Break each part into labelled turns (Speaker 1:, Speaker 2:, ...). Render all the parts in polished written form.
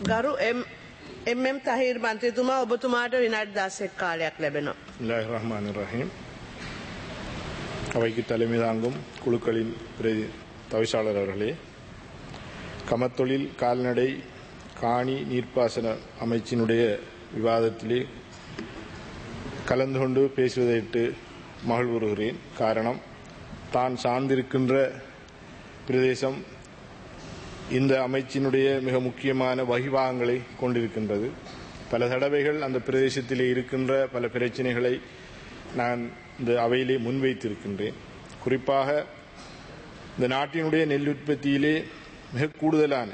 Speaker 1: ගරු එම්.එම්. තහීර් මන්ත්‍රීතුමා ඔබතුමාට විනාඩි 10ක් කාලයක් ලැබෙනවා.
Speaker 2: பிஸ்மில்லாஹிர் ரஹ்மானிர் ரஹீம். அவைக்கு தலைமை தாங்கும் குழுக்களின் தவிசாளர் அவர்களே, கமத்தொழில் கால்நடை காணி நீர்ப்பாசன அமைச்சினுடைய விவாதத்திலே கலந்து கொண்டு பேசுவதையிட்டு மகிழ்வுறுகிறேன். காரணம், தான் சார்ந்திருக்கின்ற பிரதேசம் இந்த அமைச்சினுடைய மிக முக்கியமான வகிபாகங்களை கொண்டிருக்கின்றது. பல தடவைகள் அந்த பிரதேசத்திலே இருக்கின்ற பல பிரச்சனைகளை நான் இந்த அவையிலே முன்வைத்திருக்கின்றேன். குறிப்பாக இந்த நாட்டினுடைய நெல் உற்பத்தியிலே மிக கூடுதலான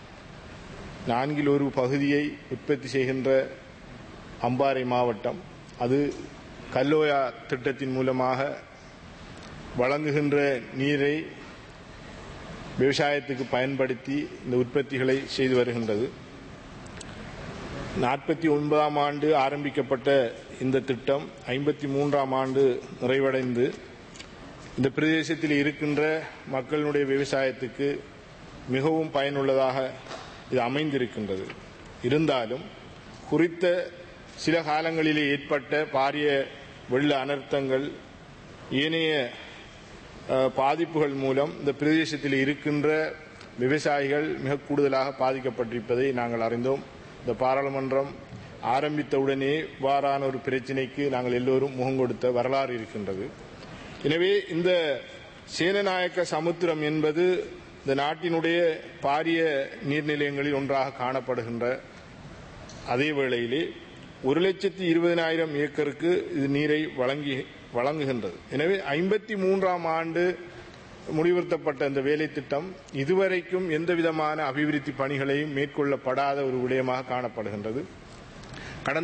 Speaker 2: 4 பகுதியை உற்பத்தி செய்கின்ற அம்பாறை மாவட்டம், அது கல்லோயா திட்டத்தின் மூலமாக வழங்குகின்ற நீரை விவசாயத்துக்கு பயன்படுத்தி இந்த உற்பத்திகளை செய்து வருகின்றது. 49ஆம் ஆண்டு ஆரம்பிக்கப்பட்ட இந்த திட்டம் 53ஆம் ஆண்டு நிறைவடைந்து இந்த பிரதேசத்தில் இருக்கின்ற மக்களுடைய விவசாயத்துக்கு மிகவும் பயனுள்ளதாக இது அமைந்திருக்கின்றது. இருந்தாலும் குறித்த சில காலங்களிலே ஏற்பட்ட பாரிய வெள்ள அனர்த்தங்கள், ஏனைய பாதிப்புகள் மூலம் இந்த பிரதேசத்தில் இருக்கின்ற விவசாயிகள் மிக கூடுதலாக பாதிக்கப்பட்டிருப்பதை நாங்கள் அறிந்தோம். இந்த பாராளுமன்றம் ஆரம்பித்தவுடனே இவ்வாறான ஒரு பிரச்சினைக்கு நாங்கள் எல்லோரும் முகம் கொடுத்த வரலாறு இருக்கின்றது. எனவே இந்த சேனநாயக்க சமுத்திரம் என்பது இந்த நாட்டினுடைய பாரிய நீர்நிலையங்களில் ஒன்றாக காணப்படுகின்ற அதே வேளையிலே 1,20,000 ஏக்கருக்கு இது நீரை வழங்குகின்றது. எனவே 53ஆம் ஆண்டு முடிவுறுத்தப்பட்ட இந்த வேலை திட்டம் இதுவரைக்கும் எந்தவிதமான அபிவிருத்தி பணிகளையும் மேற்கொள்ளப்படாத ஒரு விடயமாக காணப்படுகின்றது. கடந்த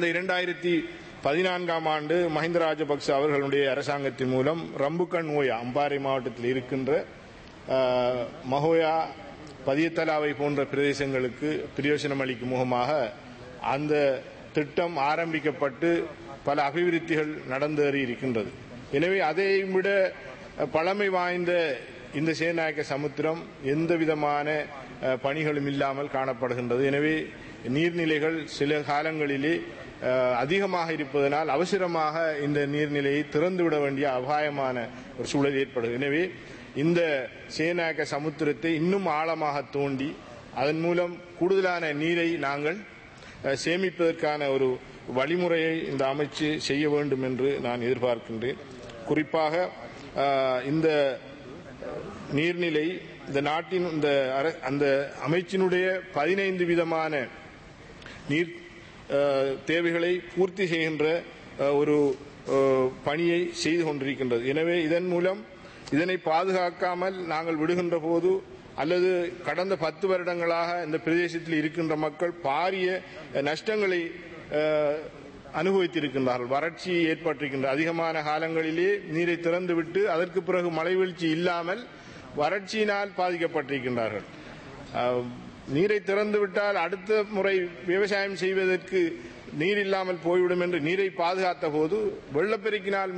Speaker 2: 2014ஆம் ஆண்டு மஹிந்த ராஜபக்ச அவர்களுடைய அரசாங்கத்தின் மூலம் ரம்புக்கண் ஓயா அம்பாறை மாவட்டத்தில் இருக்கின்ற மஹோயா பதியத்தலாவை போன்ற பிரதேசங்களுக்கு பிரயோஜனம் அளிக்கும் முகமாக அந்த திட்டம் ஆரம்பிக்கப்பட்டு பல அபிவிருத்திகள் நடந்தேறி இருக்கின்றது. எனவே அதை விட பழமை வாய்ந்த இந்த சேனநாயக்க சமுத்திரம் எந்த விதமான பணிகளும் இல்லாமல் காணப்படுகின்றது. எனவே நீர்நிலைகள் சில காலங்களிலே அதிகமாக இருப்பதனால் அவசரமாக இந்த நீர்நிலையை திறந்துவிட வேண்டிய அபாயமான ஒரு சூழல் ஏற்படுகிறது. எனவே இந்த சேனநாயக்க சமுத்திரத்தை இன்னும் ஆழமாக தோண்டி அதன் மூலம் கூடுதலான நீரை நாங்கள் சேமிப்பதற்கான ஒரு வழிமுறையை இந்த அமைச்சு செய்ய வேண்டும் என்று நான் எதிர்பார்க்கின்றேன். குறிப்பாக இந்த நீர்நிலை இந்த நாட்டின் அந்த அமைச்சினுடைய 15 விதமான நீர் தேவைகளை பூர்த்தி செய்கின்ற ஒரு பணியை செய்து கொண்டிருக்கின்றது. எனவே இதன் மூலம் இதனை பாதுகாக்காமல் நாங்கள் விடுகின்ற போது அல்லது கடந்த 10 வருடங்களாக இந்த பிரதேசத்தில் இருக்கின்ற மக்கள் பாரிய நஷ்டங்களை அனுபவித்திருக்கின்றார்கள். வறட்சி ஏற்பட்டிருக்கின்ற அதிகமான காலங்களிலே நீரை திறந்துவிட்டு அதற்கு பிறகு மழை வீழ்ச்சி இல்லாமல் வறட்சியினால் பாதிக்கப்பட்டிருக்கின்றார்கள். நீரை திறந்துவிட்டால் அடுத்த முறை விவசாயம் செய்வதற்கு நீர் இல்லாமல் போய்விடும் என்று நீரை பாதுகாத்த போது வெள்ளப்பெருக்கினால்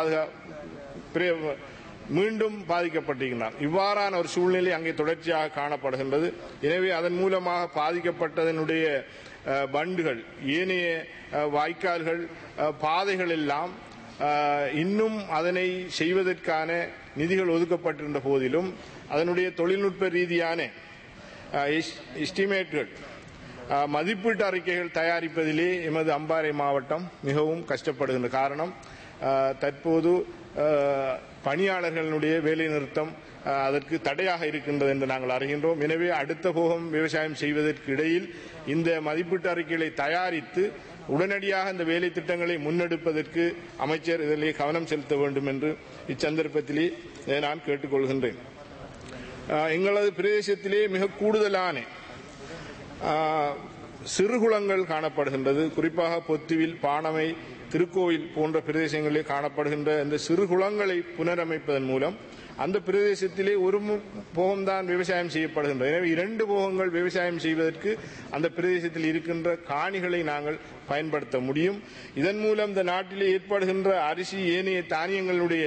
Speaker 2: மீண்டும் பாதிக்கப்பட்டிருக்கிறார். இவ்வாறான ஒரு சூழ்நிலை அங்கே தொடர்ச்சியாக காணப்படுகின்றது. எனவே அதன் மூலமாக பாதிக்கப்பட்டதனுடைய பண்டுகள், ஏனைய வாய்க்கால்கள், பாதைகள் எல்லாம் இன்னும் அதனை செய்வதற்கான நிதிகள் ஒதுக்கப்பட்டிருந்த போதிலும் அதனுடைய தொழில்நுட்ப ரீதியான எஸ்டிமேட்டுகள், மதிப்பீட்டு அறிக்கைகள் தயாரிப்பதிலே எமது அம்பாறை மாவட்டம் மிகவும் கஷ்டப்படுகின்ற காரணம், தற்போது பணியாளர்களுடைய வேலை நிறுத்தம் அதற்கு தடையாக இருக்கின்றது என்று நாங்கள் அறிகின்றோம். எனவே அடுத்த போகம் விவசாயம் செய்வதற்கு இடையில் இந்த மதிப்பீட்டு அறிக்கைகளை தயாரித்து உடனடியாக இந்த வேலை திட்டங்களை முன்னெடுப்பதற்கு அமைச்சர் இதிலே கவனம் செலுத்த வேண்டும் என்று இச்சந்தர்ப்பத்திலே நான் கேட்டுக்கொள்கின்றேன். எங்களது பிரதேசத்திலே மிக கூடுதலான சிறுகுளங்கள் காணப்படுகின்றது. குறிப்பாக பொத்துவில், பாணமை, திருக்கோவில் போன்ற பிரதேசங்களில் காணப்படுகின்ற இந்த சிறு குளங்களை புனரமைப்பதன் மூலம் அந்த பிரதேசத்திலே ஒரு போகம்தான் விவசாயம் செய்யப்படுகின்றது. எனவே 2 போகங்கள் விவசாயம் செய்வதற்கு அந்த பிரதேசத்தில் இருக்கின்ற காணிகளை நாங்கள் பயன்படுத்த முடியும். இதன் மூலம் இந்த நாட்டிலே ஏற்படுகின்ற அரிசி, ஏனைய தானியங்களுடைய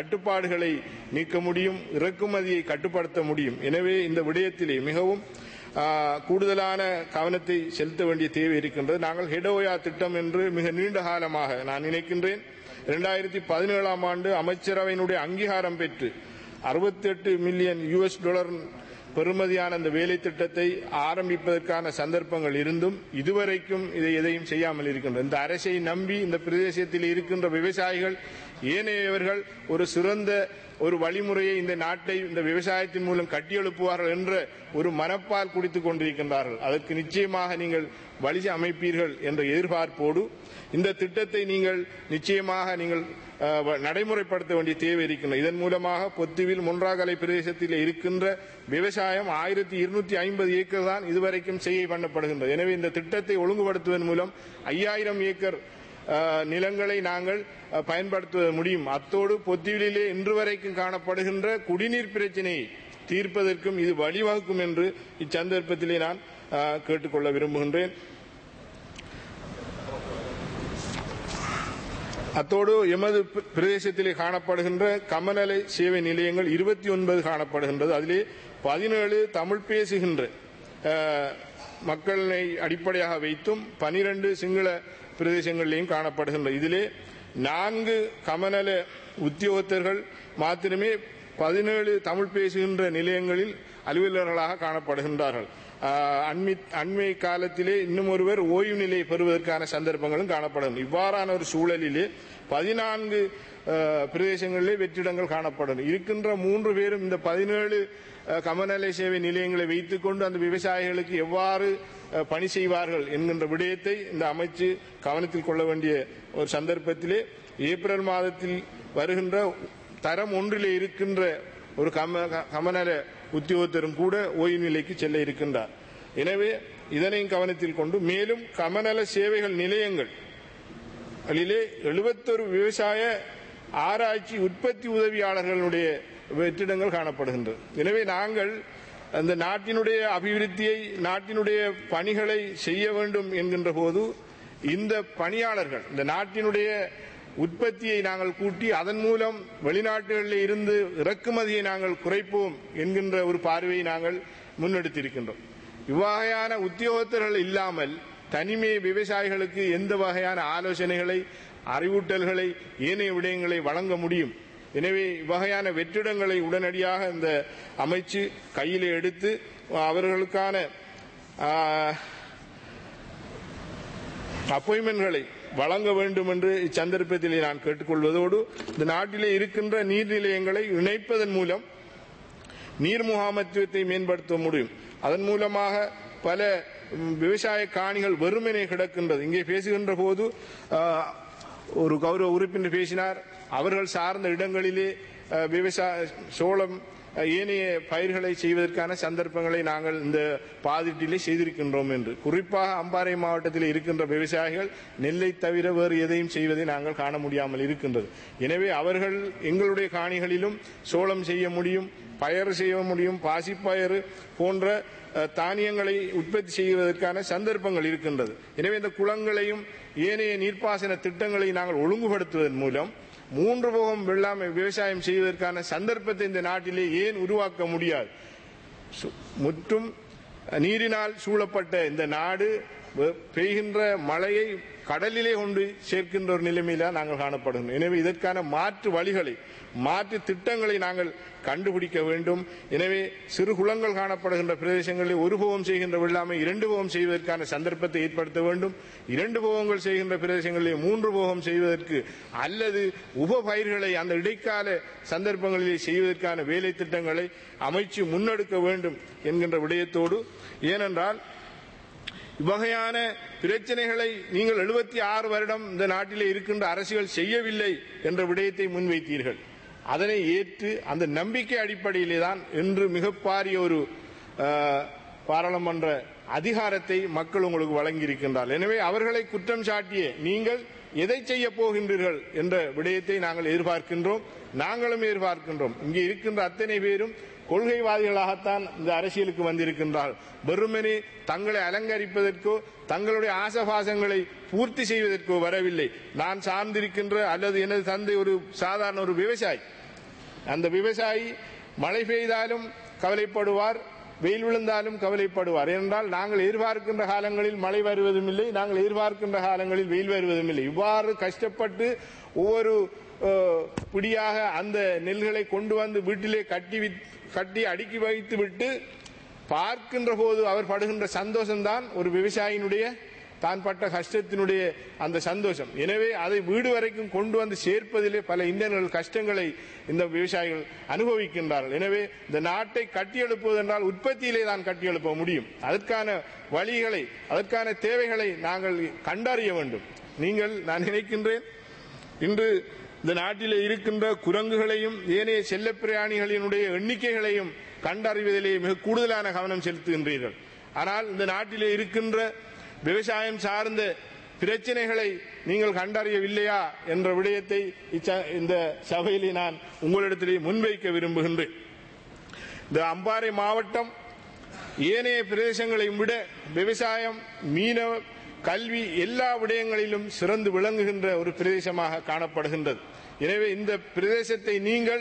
Speaker 2: தட்டுப்பாடுகளை நீக்க முடியும், இறக்குமதியை கட்டுப்படுத்த முடியும். எனவே இந்த விடயத்திலே மிகவும் கூடுதலான கவனத்தை செலுத்த வேண்டிய தேவை இருக்கின்றது. நாங்கள் ஹெடோயா திட்டம் என்று மிக நீண்ட காலமாக நான் நினைக்கின்றேன் 2017ஆம் ஆண்டு அமைச்சரவையினுடைய அங்கீகாரம் பெற்று $68 மில்லியன் பெறுமதியான இந்த வேலை திட்டத்தை ஆரம்பிப்பதற்கான சந்தர்ப்பங்கள் இருந்தும் இதுவரைக்கும் இதை எதையும் செய்யாமல் இருக்கின்றனர். இந்த அரசை நம்பி இந்த பிரதேசத்தில் இருக்கின்ற விவசாயிகள் ஏனையவர்கள் ஒரு சிறந்த ஒரு வழிமுறையை இந்த நாட்டை இந்த விவசாயத்தின் மூலம் கட்டியெழுப்புவார்கள் என்ற ஒரு மனப்பால் குடித்துக் கொண்டிருக்கின்றார்கள். அதற்கு நிச்சயமாக நீங்கள் வழி அமைப்பீர்கள் என்ற எதிர்பார்ப்போடு இந்த திட்டத்தை நீங்கள் நிச்சயமாக நீங்கள் நடைமுறைப்படுத்த வேண்டிய தேவை இருக்கின்றது. இதன் மூலமாக பொத்துவில் மொன்றாகலை பிரதேசத்தில் இருக்கின்ற விவசாயம் 1250 ஏக்கர் தான் இதுவரைக்கும் செய்ய பண்ணப்படுகின்றது. எனவே இந்த திட்டத்தை ஒழுங்குபடுத்துவதன் மூலம் 5000 ஏக்கர் நிலங்களை நாங்கள் பயன்படுத்த முடியும். அத்தோடு பொத்துவிலே இன்று வரைக்கும் காணப்படுகின்ற குடிநீர் பிரச்சினையை தீர்ப்பதற்கும் இது வழிவகுக்கும் என்று இச்சந்தர்ப்பத்திலே நான் கேட்டுக்கொள்ள விரும்புகின்றேன். அத்தோடு எமது பிரதேசத்திலே காணப்படுகின்ற கமநல சேவை நிலையங்கள் 29 காணப்படுகின்றது. அதிலே 17 தமிழ் பேசுகின்ற மக்களை அடிப்படையாக வைத்தும் 12 சிங்கள பிரதேசங்களிலேயும் காணப்படுகின்றது. இதிலே 4 கமநல உத்தியோகத்தர்கள் மாத்திரமே 17 தமிழ் பேசுகின்ற நிலையங்களில் அலுவலர்களாக காணப்படுகின்றார்கள். அண்மை காலத்திலே இன்னும் ஒருவர் ஓய்வு நிலை பெறுவதற்கான சந்தர்ப்பங்களும் காணப்படும். இவ்வாறான ஒரு சூழலிலே 14 பிரதேசங்களிலே வெற்றிடங்கள் காணப்படும். இருக்கின்ற 3 பேரும் இந்த 17 கமநல சேவை நிலையங்களை வைத்துக் கொண்டு அந்த விவசாயிகளுக்கு எவ்வாறு பணி செய்வார்கள் என்கின்ற விடயத்தை இந்த அமைச்சு கவனத்தில் கொள்ள வேண்டிய ஒரு சந்தர்ப்பத்திலே ஏப்ரல் மாதத்தில் வருகின்ற தரம் 1 இருக்கின்ற ஒரு கமநல உத்தியோகத்தரும் கூட ஓய்வு நிலைக்கு செல்ல இருக்கின்றார். எனவே இதனையும் கவனத்தில் கொண்டு மேலும் கமநல சேவைகள் நிலையங்கள் 71 விவசாய ஆராய்ச்சி உற்பத்தி உதவியாளர்களுடைய வெற்றிடங்கள் காணப்படுகின்றது. எனவே நாங்கள் அந்த நாட்டினுடைய அபிவிருத்தியை நாட்டினுடைய பணிகளை செய்ய வேண்டும் என்கின்ற போது இந்த பணியாளர்கள் இந்த நாட்டினுடைய உற்பத்தியை நாங்கள் கூட்டி அதன் மூலம் வெளிநாடுகளில் இருந்து இறக்குமதியை நாங்கள் குறைப்போம் என்கின்ற ஒரு பார்வையை நாங்கள் முன்னெடுத்திருக்கின்றோம். இவ்வகையான உத்தியோகத்தர்கள் இல்லாமல் தனிமே விவசாயிகளுக்கு எந்த வகையான ஆலோசனைகளை அறிவூட்டல்களை ஏனைய விடயங்களை வழங்க முடியும். எனவே இவ்வகையான வெற்றிடங்களை உடனடியாக இந்த அமைச்சு கையிலே எடுத்து அவர்களுக்கான அப்பாயின்மெண்ட்களை வழங்க வேண்டும் என்று இச்சந்தர்ப்பத்திலே நான் கேட்டுக்கொள்வதோடு இந்த நாட்டிலே இருக்கின்ற நீர்நிலையங்களை இணைப்பதன் மூலம் நீர் முகாமைத்துவத்தை மேம்படுத்த முடியும். அதன் மூலமாக பல விவசாய காணிகள் வெறுமனே கிடக்கின்றது. இங்கே பேசுகின்ற போது ஒரு கௌரவ உறுப்பினர் பேசினார், அவர்கள் சார்ந்த இடங்களிலே விவசாய சோளம் ஏனைய பயிர்களை செய்வதற்கான சந்தர்ப்பங்களை நாங்கள் இந்த பாதிட்டிலே செய்திருக்கின்றோம் என்று. குறிப்பாக அம்பாறை மாவட்டத்தில் இருக்கின்ற விவசாயிகள் நெல்லை தவிர வேறு எதையும் செய்வதை நாங்கள் காண முடியாமல் இருக்கின்றது. எனவே அவர்கள் எங்களுடைய காணிகளிலும் சோளம் செய்ய முடியும், பயறு செய்ய முடியும், பாசிப்பயறு போன்ற தானியங்களை உற்பத்தி செய்வதற்கான சந்தர்ப்பங்கள் இருக்கின்றது. எனவே இந்த குளங்களையும் ஏனைய நீர்ப்பாசன திட்டங்களை நாங்கள் ஒழுங்குபடுத்துவதன் மூலம் 3 போகம் வெள்ளாமை விவசாயம் செய்வதற்கான சந்தர்ப்பத்தை இந்த நாட்டிலே ஏன் உருவாக்க முடியாது? முற்றும் நீரினால் சூழப்பட்ட இந்த நாடு பெய்கின்ற மழையை கடலிலே கொண்டு சேர்க்கின்ற ஒரு நிலைமையில நாங்கள் காணப்படுகிறோம். எனவே இதற்கான மாற்று வழிகளை மாற்று திட்டங்களை நாங்கள் கண்டுபிடிக்க வேண்டும். எனவே சிறு குளங்கள் காணப்படுகின்ற பிரதேசங்களில் 1 போகம் செய்கின்ற வெள்ளாமை 2 போகம் செய்வதற்கான சந்தர்ப்பத்தை ஏற்படுத்த வேண்டும். 2 போகங்கள் செய்கின்ற பிரதேசங்களில் 3 போகம் செய்வதற்கு அல்லது உப பயிர்களை அந்த இடைக்கால சந்தர்ப்பங்களிலே செய்வதற்கான வேலை திட்டங்களை அமைச்சு முன்னெடுக்க வேண்டும் என்கின்ற விடயத்தோடு, ஏனென்றால் இவ்வகையான பிரச்சனைகளை நீங்கள் 76 வருடம் இந்த நாட்டிலே இருக்கின்ற அரசியல் செய்யவில்லை என்ற விடயத்தை முன்வைத்தீர்கள். அதனை ஏற்று அந்த நம்பிக்கை அடிப்படையிலே தான் இன்று மிகப்பாரிய ஒரு பாராளுமன்ற அதிகாரத்தை மக்கள் உங்களுக்கு வழங்கியிருக்கின்றார்கள். எனவே அவர்களை குற்றம் சாட்டிய நீங்கள் எதை செய்ய போகின்றீர்கள் என்ற விடயத்தை நாங்கள் எதிர்பார்க்கின்றோம், நாங்களும் எதிர்பார்க்கின்றோம். இங்கே இருக்கின்ற அத்தனை பேரும் கொள்கைவாதிகளாகத்தான் இந்த அரசியலுக்கு வந்திருக்கின்றார்கள். வெறுமனே தங்களை அலங்கரிப்பதற்கோ தங்களுடைய ஆசபாசங்களை பூர்த்தி செய்வதற்கோ வரவில்லை. நான் சார்ந்திருக்கின்ற அல்லது எனது தந்தை ஒரு சாதாரண ஒரு விவசாயி. அந்த விவசாயி மழை பெய்தாலும் கவலைப்படுவார், வெயில் விழுந்தாலும் கவலைப்படுவார். ஏனென்றால் நாங்கள் எதிர்பார்க்கின்ற காலங்களில் மழை வருவதும் இல்லை, நாங்கள் எதிர்பார்க்கின்ற காலங்களில் வெயில் வருவதும் இல்லை. இவ்வாறு கஷ்டப்பட்டு ஒவ்வொரு பிடியாக அந்த நெல்களை கொண்டு வந்து வீட்டிலே கட்டி அடுக்கி வைத்து விட்டு பார்க்கின்ற போது அவர் படுகின்ற சந்தோஷம்தான் ஒரு விவசாயியினுடைய தான் பட்ட கஷ்டத்தினுடைய அந்த சந்தோஷம். எனவே அதை வீடு வரைக்கும் கொண்டு வந்து சேர்ப்பதிலே பல இன்னல்கள் கஷ்டங்களை இந்த விவசாயிகள் அனுபவிக்கின்றார்கள். எனவே இந்த நாட்டை கட்டியெழுப்புவது என்றால் உற்பத்தியிலே தான் கட்டியெழுப்ப முடியும். அதற்கான வழிகளை, அதற்கான தேவைகளை நாங்கள் கண்டறிய வேண்டும். நான் நினைக்கின்றேன், இன்று இந்த நாட்டிலே இருக்கின்ற குரங்குகளையும் ஏனைய செல்ல பிராணிகளினுடைய எண்ணிக்கைகளையும் கண்டறிவதிலே மிக கூடுதலான கவனம் செலுத்துகின்றீர்கள். ஆனால் இந்த நாட்டிலே இருக்கின்ற விவசாயம் சார்ந்த பிரச்சனைகளை நீங்கள் கண்டறியவில்லையா என்ற விடயத்தை இந்த சபையிலே நான் உங்களிடத்திலே முன்வைக்க விரும்புகின்றேன். இந்த அம்பாறை மாவட்டம் ஏனைய பிரதேசங்களை விட விவசாயம், மீனவ, கல்வி எல்லா விடயங்களிலும் சிறந்து விளங்குகின்ற ஒரு பிரதேசமாக காணப்படுகின்றது. எனவே இந்த பிரதேசத்தை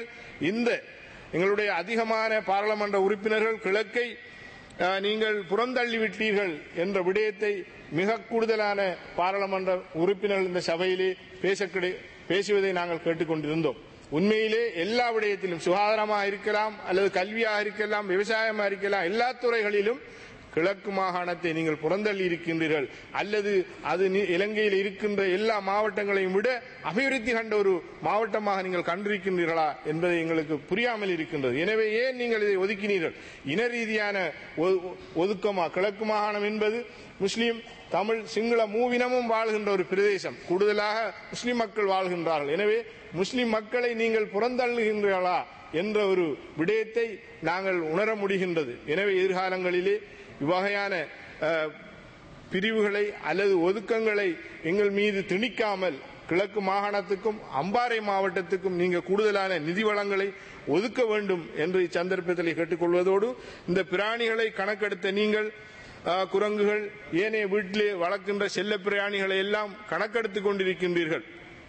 Speaker 2: எங்களுடைய அதிகமான பாராளுமன்ற உறுப்பினர்கள் கிழக்கை நீங்கள் புறந்தள்ளிவிட்டீர்கள் என்ற விடயத்தை மிக கூடுதலான பாராளுமன்ற உறுப்பினர்கள் இந்த சபையிலே பேசுவதை நாங்கள் கேட்டுக்கொண்டிருந்தோம். உண்மையிலே எல்லா விடயத்திலும், சுகாதாரமாக இருக்கலாம் அல்லது கல்வியாக இருக்கலாம், விவசாயமாக இருக்கலாம், எல்லா துறைகளிலும் கிழக்கு மாகாணத்தை நீங்கள் புறந்தள்ளி இருக்கின்றீர்கள். அல்லது அது இலங்கையில் இருக்கின்ற எல்லா மாவட்டங்களையும் விட அபிவிருத்தி கண்ட ஒரு மாவட்டமாக நீங்கள் கண்டிருக்கின்றீர்களா என்பதை எங்களுக்கு புரியாமல் இருக்கின்றது. எனவே ஏன் நீங்கள் இதை ஒதுக்கினீர்கள்? இன ரீதியான ஒதுக்கமா? கிழக்கு மாகாணம் என்பது முஸ்லீம், தமிழ், சிங்கள மூவினமும் வாழ்கின்ற ஒரு பிரதேசம். கூடுதலாக முஸ்லிம் மக்கள் வாழ்கின்றார்கள். எனவே முஸ்லிம் மக்களை நீங்கள் புறந்தள்ளுகின்றீர்களா என்ற ஒரு விடயத்தை நாங்கள் உணர முடிகின்றது. எனவே எதிர்காலங்களிலே இவ்வகையான பிரிவுகளை அல்லது ஒதுக்கங்களை எங்கள் மீது திணிக்காமல் கிழக்கு மாகாணத்துக்கும் அம்பாறை மாவட்டத்துக்கும் நீங்கள் கூடுதலான நிதி வளங்களை ஒதுக்க வேண்டும் என்று இச்சந்தர்ப்பத்தில் கேட்டுக்கொள்வதோடு, இந்த பிராணிகளை கணக்கெடுத்த நீங்கள் குரங்குகள், ஏனைய வீட்டிலே வளர்க்கின்ற செல்ல பிராணிகளை எல்லாம் கணக்கெடுத்துக் கொண்டிருக்கின்றீர்கள்.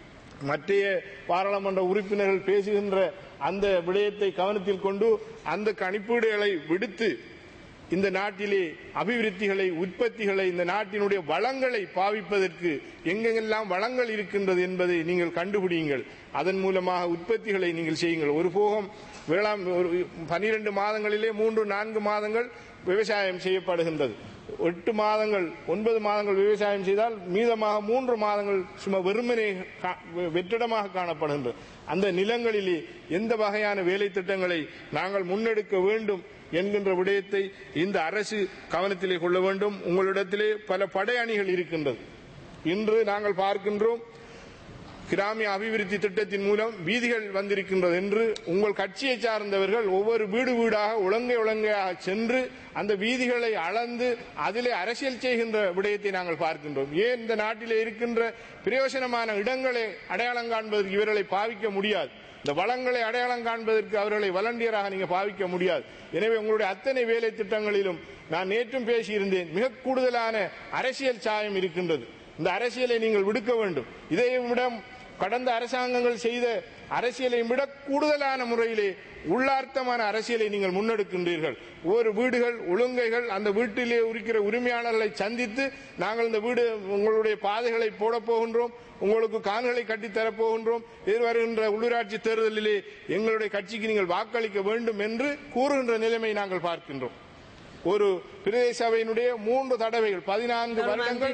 Speaker 2: மற்றைய பாராளுமன்ற உறுப்பினர்கள் பேசுகின்ற அந்த விடயத்தை கவனத்தில் கொண்டு அந்த கணிப்பீடுகளை விடுத்து இந்த நாட்டிலே அபிவிருத்திகளை, உற்பத்திகளை, இந்த நாட்டினுடைய வளங்களை பாவிப்பதற்கு எங்கெங்கெல்லாம் வளங்கள் இருக்கின்றது என்பதை நீங்கள் கண்டுபிடியுங்கள். அதன் மூலமாக உற்பத்திகளை நீங்கள் செய்யுங்கள். ஒரு போகம் வேளாண் 12 மாதங்களிலே 3-4 மாதங்கள் விவசாயம் செய்யப்படுகின்றது. 8 மாதங்கள் 9 மாதங்கள் விவசாயம் செய்தால் மீதமாக 3 மாதங்கள் சும்மா வெறுமனே வெற்றிடமாக காணப்படுகின்றது. அந்த நிலங்களிலே எந்த வகையான வேலை திட்டங்களை நாங்கள் முன்னெடுக்க வேண்டும் என்கின்ற விடயத்தை இந்த அரசு கவனத்திலே கொள்ள வேண்டும். உங்களிடத்திலே பல படை அணிகள் இருக்கின்றது. இன்று நாங்கள் பார்க்கின்றோம், கிராமிய அபிவிருத்தி திட்டத்தின் மூலம் வீதிகள் வந்திருக்கின்றது என்று உங்கள் கட்சியை சார்ந்தவர்கள் ஒவ்வொரு வீடாக ஒழுங்கையாக சென்று அந்த வீதிகளை அளந்து அதிலே அரசியல் செய்கின்ற விடயத்தை நாங்கள் பார்க்கின்றோம். ஏன் இந்த நாட்டிலே இருக்கின்ற பிரயோஜனமான இடங்களை அடையாளம் காண்பதற்கு இவர்களை பாவிக்க முடியாது? இந்த வளங்களை அடையாளம் காண்பதற்கு அவர்களை வலண்டியராக நீங்க பாவிக்க முடியாது. எனவே உங்களுடைய அத்தனை வேலை திட்டங்களிலும் நான் நேற்றும் பேசியிருந்தேன், மிக கூடுதலான அரசியல் சாயம் இருக்கின்றது. இந்த அரசியலை நீங்கள் விடுக்க வேண்டும். இதைவிட கடந்த அரசாங்கங்கள் செய்த அரசியலை விட கூடுதலான முறையிலே உள்ளார்த்தமான அரசியலை நீங்கள் முன்னெடுக்கின்றீர்கள். ஒரு வீடுகள் ஒழுங்கைகள், அந்த வீட்டிலே இருக்கிற உரிமையாளர்களை சந்தித்து நாங்கள் இந்த வீடு உங்களுடைய பாதைகளை போட போகின்றோம், உங்களுக்கு கான்களை கட்டித்தரப் போகின்றோம், எதிர்வருகின்ற உள்ளூராட்சி தேர்தலிலே எங்களுடைய கட்சிக்கு நீங்கள் வாக்களிக்க வேண்டும் என்று கூறுகின்ற நிலைமை நாங்கள் பார்க்கின்றோம். ஒரு பிரதேச சபையினுடைய 3 தடவைகள் 14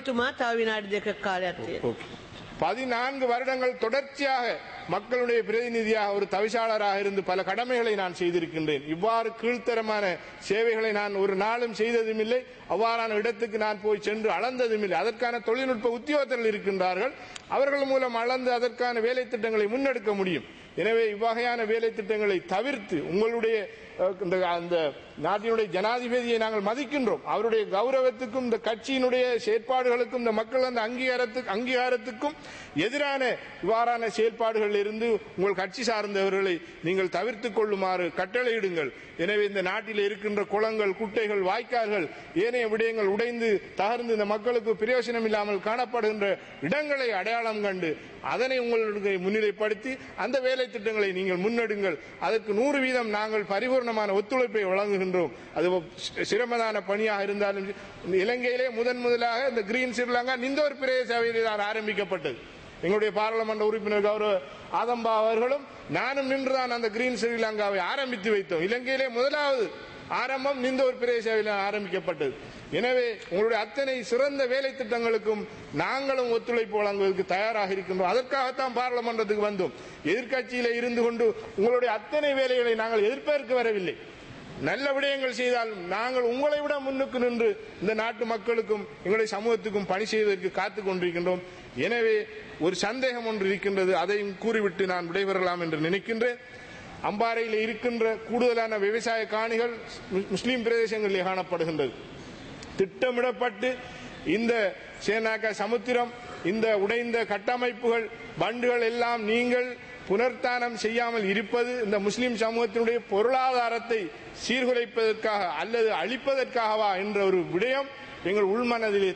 Speaker 2: வருடங்கள் தொடர்ச்சியாக மக்களுடைய பிரதிநிதியாக ஒரு தவிசாளராக இருந்து பல கடமைகளை நான் செய்திருக்கின்றேன். இவ்வாறு கீழ்த்தரமான சேவைகளை நான் ஒரு நாளும் செய்ததும் இல்லை. அவ்வாறான இடத்துக்கு நான் போய் சென்று அளந்ததும் இல்லை. அதற்கான தொழில்நுட்ப உத்தியோகத்தர்கள் இருக்கின்றார்கள். அவர்கள் மூலம் அளந்து அதற்கான வேலை திட்டங்களை முன்னெடுக்க முடியும். எனவே இவ்வகையான வேலை திட்டங்களை தவிர்த்து உங்களுடைய அந்த நாட்டினுடைய ஜனாதிபதியை நாங்கள் மதிக்கின்றோம். அவருடைய கௌரவத்துக்கும் இந்த கட்சியினுடைய செயற்பாடுகளுக்கும் இந்த மக்கள் அந்த அங்கீகாரத்துக்கும் எதிரான இவ்வாறான செயல்பாடுகளில் இருந்து உங்கள் கட்சி சார்ந்தவர்களை நீங்கள் தவிர்த்துக் கொள்ளுமாறு கட்டளையிடுங்கள். எனவே இந்த நாட்டில் இருக்கின்ற குளங்கள், குட்டைகள், வாய்க்கால்கள், ஏனைய விடயங்கள் உடைந்து தகர்ந்து இந்த மக்களுக்கு பிரயோஜனம் இல்லாமல் காணப்படுகின்ற இடங்களை அடையாளம் கண்டு அதனை உங்களுக்கு முன்னிலைப்படுத்தி அந்த வேலை திட்டங்களை நீங்கள் முன்னெடுங்கள். அதற்கு 100% நாங்கள் பரிபூர்ண பரிபூர்ணமான ஒத்துழைப்பை வழங்குகின்றோம். அது சிரமதான பணியாக இருந்தாலும் இலங்கையிலே முதலாக இந்த கிரீன் ஸ்ரீலங்கா நிந்தோர் பிரதேச சபையிலே தான் ஆரம்பிக்கப்பட்டது. எங்களுடைய பாராளுமன்ற உறுப்பினர் கௌரவ ஆதம்பா அவர்களும் நானும் நின்றுதான் அந்த கிரீன் ஸ்ரீலங்காவை ஆரம்பித்து வைத்தோம். இலங்கையிலே முதலாவது ஆரம்பம் நிந்தோர் பிரதேச சபையில் ஆரம்பிக்கப்பட்டது. எனவே உங்களுடைய அத்தனை சிறந்த வேலை திட்டங்களுக்கும் நாங்களும் ஒத்துழைப்பு வழங்குவதற்கு தயாராக இருக்கின்றோம். அதற்காகத்தான் பாராளுமன்றத்துக்கு வந்தோம். எதிர்க்கட்சியிலே இருந்து கொண்டு உங்களுடைய அத்தனை வேலைகளை நாங்கள் எதிர்ப்பதற்கு வரவில்லை. நல்ல விடயங்கள் செய்தால் நாங்கள் உங்களை விட முன்னுக்கு நின்று இந்த நாட்டு மக்களுக்கும் எங்களுடைய சமூகத்துக்கும் பணி செய்வதற்கு காத்துக் கொண்டிருக்கின்றோம். எனவே ஒரு சந்தேகம் ஒன்று இருக்கின்றது, அதையும் கூறிவிட்டு நான் விடைபெறலாம் என்று நினைக்கின்றேன். அம்பாறையில் இருக்கின்ற கூடுதலான விவசாய காணிகள் முஸ்லீம் பிரதேசங்களில் காணப்படுகின்றது. திட்டமிடப்பட்டு இந்த சேனாக்க சமுத்திரம், இந்த உடைந்த கட்டமைப்புகள், பண்டுகள் எல்லாம் நீங்கள் புனர்த்தானம் செய்யாமல் இருப்பது இந்த முஸ்லிம் சமூகத்தினுடைய பொருளாதாரத்தை சீர்குலைப்பதற்காக அல்லது அழிப்பதற்காகவா என்ற ஒரு விடயம் எங்கள் உள்மனதிலே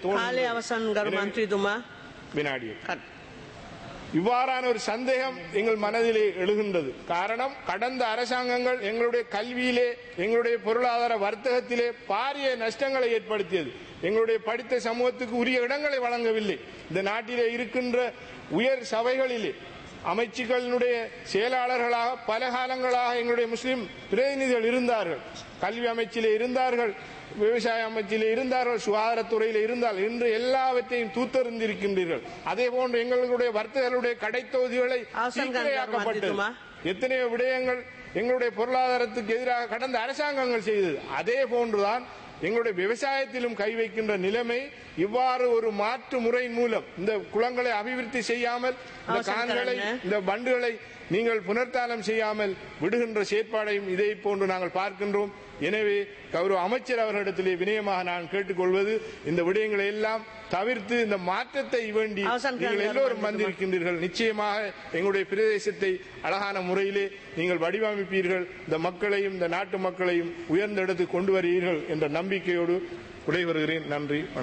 Speaker 2: தோன்றும். இவ்வாறான ஒரு சந்தேகம் எங்கள் மனதிலே எழுகின்றது. காரணம், கடந்த அரசாங்கங்கள் எங்களுடைய கல்வியிலே, எங்களுடைய பொருளாதார வர்த்தகத்திலே பாரிய நஷ்டங்களை ஏற்படுத்தியது. எங்களுடைய படித்த சமூகத்துக்கு உரிய இடங்களை வழங்கவில்லை. இந்த நாட்டிலே இருக்கின்ற உயர் சபைகளிலே அமைச்சுக்களினுடைய செயலாளர்களாக பல காலங்களாக எங்களுடைய முஸ்லிம் பிரதிநிதிகள் இருந்தார்கள். கல்வி அமைச்சிலே இருந்தார்கள், விவசாய அமைச்சிலே இருந்தார்கள், சுகாதாரத்துறையில் இருந்தால் இன்று எல்லாவற்றையும் தூத்தறிந்திருக்கின்றீர்கள். அதே போன்று எங்களுடைய வர்த்தகர்களுடைய கடைத்தொகுதிகளை சீக்கிரையாக்கப்பட்டது. எத்தனையோ விடயங்கள் எங்களுடைய பொருளாதாரத்துக்கு எதிராக கடந்த அரசாங்கங்கள் செய்தது. அதே போன்றுதான் எங்களுடைய விவசாயத்திலும் கை வைக்கின்ற நிலைமை. இவ்வாறு ஒரு மாற்று முறை மூலம் இந்த குளங்களை அபிவிருத்தி செய்யாமல், இந்த கான்களை, இந்த பண்டுகளை நீங்கள் புனர்த்தானம் செய்யாமல் விடுகின்ற செயற்பாடையும் இதை போன்று நாங்கள் பார்க்கின்றோம். எனவே கௌரவ அமைச்சர் அவர்களிடத்திலே வினயமாக நான் கேட்டுக்கொள்வது, இந்த விடயங்களை எல்லாம் தவிர்த்து இந்த மாற்றத்தை வேண்டி நீங்கள் எல்லோரும் வந்திருக்கின்றீர்கள். நிச்சயமாக எங்களுடைய பிரதேசத்தை அழகான முறையிலே நீங்கள் வடிவமைப்பீர்கள், இந்த மக்களையும் இந்த நாட்டு மக்களையும் உயர்ந்த இடத்துக்கு கொண்டு வருவீர்கள் என்ற நம்பிக்கையோடு விடைபெறுகிறேன். நன்றி.